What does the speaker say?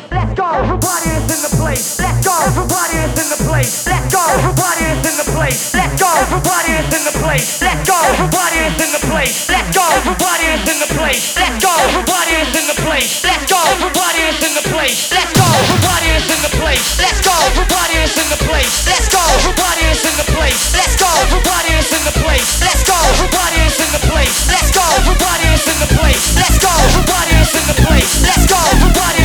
Let's go. Everybody is in the place. Let's go. Everybody is in the place. Let's go. Everybody is in the place. Let's go. Everybody is in the place. Let's go. Everybody is in the place. Let's go. Everybody is in the place. Let's go. Everybody is in the place. Let's go. Everybody is in the place. Let's go. Everybody is in the place. Let's go. Everybody is in the place. Let's go. Everybody is in the place. Let's go. Everybody is in the place. Let's go. Everybody is in the place. Let's go. Everybody is in the place. Let's go. Everybody is in the place. Let's go. Everybody